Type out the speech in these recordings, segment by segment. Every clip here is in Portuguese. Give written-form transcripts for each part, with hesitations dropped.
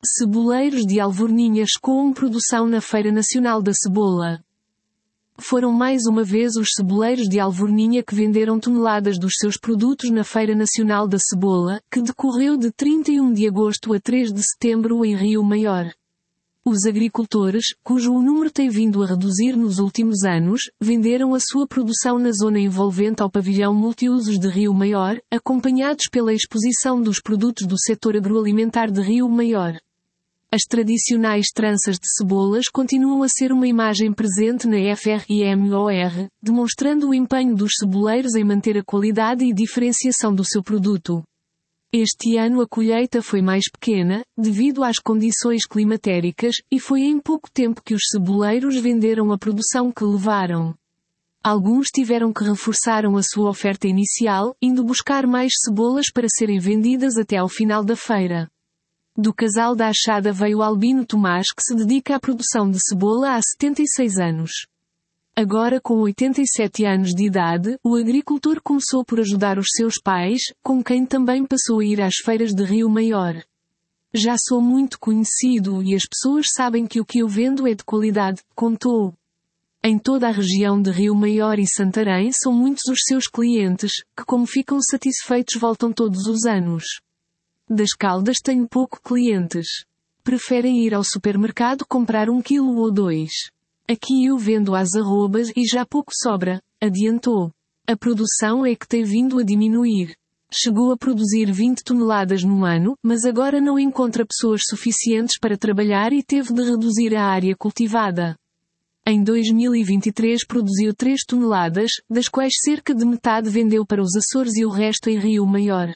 Ceboleiros de Alvorninha escoam produção na Feira Nacional da Cebola. Foram mais uma vez os ceboleiros de Alvorninha que venderam toneladas dos seus produtos na Feira Nacional da Cebola, que decorreu de 31 de agosto a 3 de setembro em Rio Maior. Os agricultores, cujo número tem vindo a reduzir nos últimos anos, venderam a sua produção na zona envolvente ao pavilhão multiusos de Rio Maior, acompanhados pela exposição dos produtos do setor agroalimentar de Rio Maior. As tradicionais tranças de cebolas continuam a ser uma imagem presente na FRMOR, demonstrando o empenho dos ceboleiros em manter a qualidade e diferenciação do seu produto. Este ano a colheita foi mais pequena, devido às condições climatéricas, e foi em pouco tempo que os ceboleiros venderam a produção que levaram. Alguns tiveram que reforçar a sua oferta inicial, indo buscar mais cebolas para serem vendidas até ao final da feira. Do casal da Achada veio Albino Tomás, que se dedica à produção de cebola há 76 anos. Agora com 87 anos de idade, o agricultor começou por ajudar os seus pais, com quem também passou a ir às feiras de Rio Maior. Já sou muito conhecido e as pessoas sabem que o que eu vendo é de qualidade, contou. Em toda a região de Rio Maior e Santarém são muitos os seus clientes, que como ficam satisfeitos voltam todos os anos. Das Caldas tenho pouco clientes. Preferem ir ao supermercado comprar 1 quilo ou 2. Aqui eu vendo às arrobas e já pouco sobra, adiantou. A produção é que tem vindo a diminuir. Chegou a produzir 20 toneladas no ano, mas agora não encontra pessoas suficientes para trabalhar e teve de reduzir a área cultivada. Em 2023 produziu 3 toneladas, das quais cerca de metade vendeu para os Açores e o resto em Rio Maior.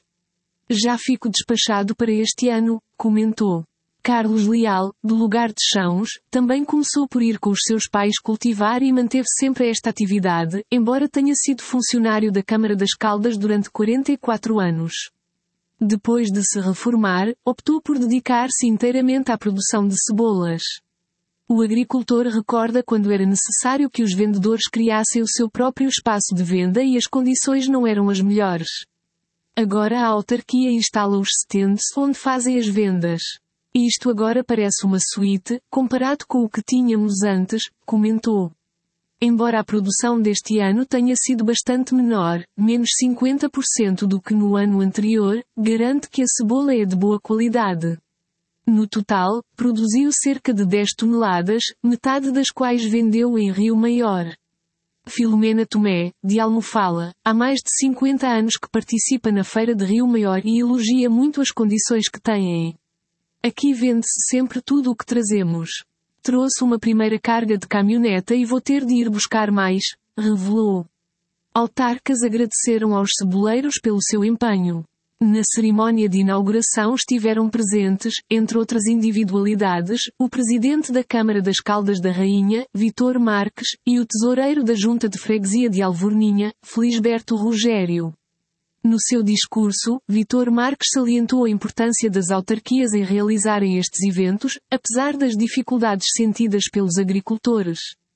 Já fico despachado para este ano, comentou. Carlos Leal, do lugar de Chãos, também começou por ir com os seus pais cultivar e manteve sempre esta atividade, embora tenha sido funcionário da Câmara das Caldas durante 44 anos. Depois de se reformar, optou por dedicar-se inteiramente à produção de cebolas. O agricultor recorda quando era necessário que os vendedores criassem o seu próprio espaço de venda e as condições não eram as melhores. Agora a autarquia instala os stands onde fazem as vendas. Isto agora parece uma suíte, comparado com o que tínhamos antes, comentou. Embora a produção deste ano tenha sido bastante menor, menos 50% do que no ano anterior, garante que a cebola é de boa qualidade. No total, produziu cerca de 10 toneladas, metade das quais vendeu em Rio Maior. Filomena Tomé, de Almofala, há mais de 50 anos que participa na Feira de Rio Maior e elogia muito as condições que têm. Aqui vende-se sempre tudo o que trazemos. Trouxe uma primeira carga de caminhoneta e vou ter de ir buscar mais, revelou. Autarcas agradeceram aos ceboleiros pelo seu empenho. Na cerimónia de inauguração estiveram presentes, entre outras individualidades, o presidente da Câmara das Caldas da Rainha, Vitor Marques, e o tesoureiro da Junta de Freguesia de Alvorninha, Felisberto Rogério. No seu discurso, Vitor Marques salientou a importância das autarquias em realizarem estes eventos, apesar das dificuldades sentidas pelos agricultores.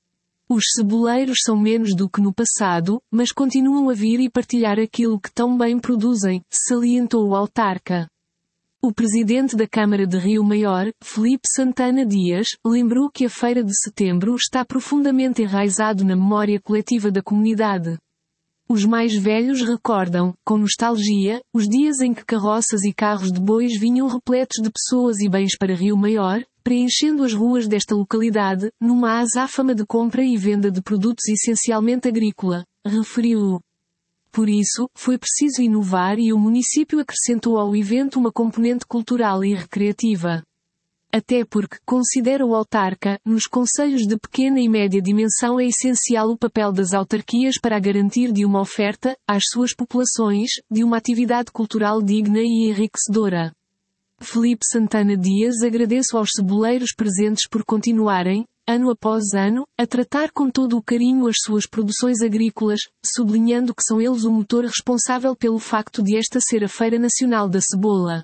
Os ceboleiros são menos do que no passado, mas continuam a vir e partilhar aquilo que tão bem produzem, salientou o autarca. O presidente da Câmara de Rio Maior, Felipe Santana Dias, lembrou que a Feira de Setembro está profundamente enraizado na memória coletiva da comunidade. Os mais velhos recordam, com nostalgia, os dias em que carroças e carros de bois vinham repletos de pessoas e bens para Rio Maior, preenchendo as ruas desta localidade, numa azáfama de compra e venda de produtos essencialmente agrícola, referiu. Por isso, foi preciso inovar e o município acrescentou ao evento uma componente cultural e recreativa. Até porque, considera o autarca, nos concelhos de pequena e média dimensão é essencial o papel das autarquias para a garantir de uma oferta, às suas populações, de uma atividade cultural digna e enriquecedora. Felipe Santana Dias agradece aos ceboleiros presentes por continuarem, ano após ano, a tratar com todo o carinho as suas produções agrícolas, sublinhando que são eles o motor responsável pelo facto de esta ser a Feira Nacional da Cebola.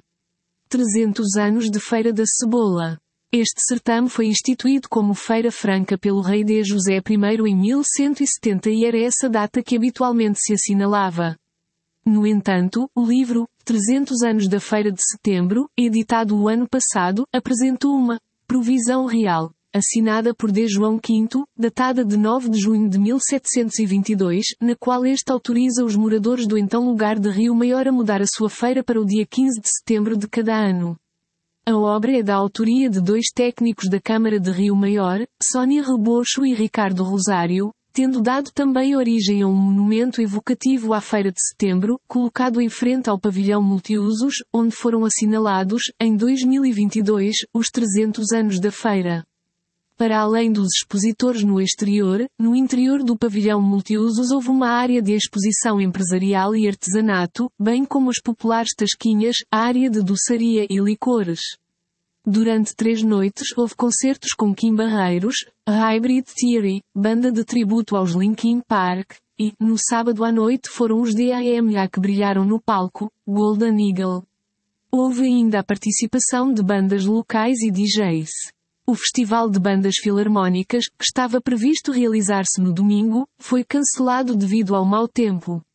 300 anos de Feira da Cebola. Este certame foi instituído como Feira Franca pelo rei D. José I em 1170 e era essa data que habitualmente se assinalava. No entanto, o livro 300 anos da Feira de Setembro, editado o ano passado, apresentou uma provisão real, assinada por D. João V, datada de 9 de junho de 1722, na qual este autoriza os moradores do então lugar de Rio Maior a mudar a sua feira para o dia 15 de setembro de cada ano. A obra é da autoria de 2 técnicos da Câmara de Rio Maior, Sónia Rebocho e Ricardo Rosário, tendo dado também origem a um monumento evocativo à Feira de Setembro, colocado em frente ao pavilhão multiusos, onde foram assinalados, em 2022, os 300 anos da feira. Para além dos expositores no exterior, no interior do pavilhão multiusos houve uma área de exposição empresarial e artesanato, bem como as populares tasquinhas, a área de doçaria e licores. Durante 3 noites houve concertos com Kim Barreiros, a Hybrid Theory, banda de tributo aos Linkin Park, e, no sábado à noite foram os DAMA que brilharam no palco, Golden Eagle. Houve ainda a participação de bandas locais e DJs. O Festival de Bandas Filarmónicas, que estava previsto realizar-se no domingo, foi cancelado devido ao mau tempo.